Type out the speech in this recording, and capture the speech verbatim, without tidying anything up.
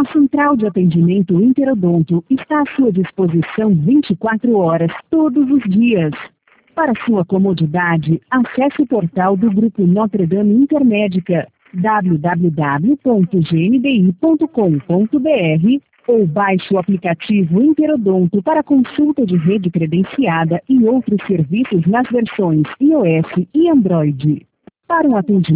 A Central de Atendimento Interodonto está à sua disposição vinte e quatro horas, todos os dias. Para sua comodidade, acesse o portal do Grupo Notre Dame Intermédica, w w w ponto g n d i ponto com ponto b r, ou baixe o aplicativo Interodonto para consulta de rede credenciada e outros serviços nas versões iOS e Android. Para um atendimento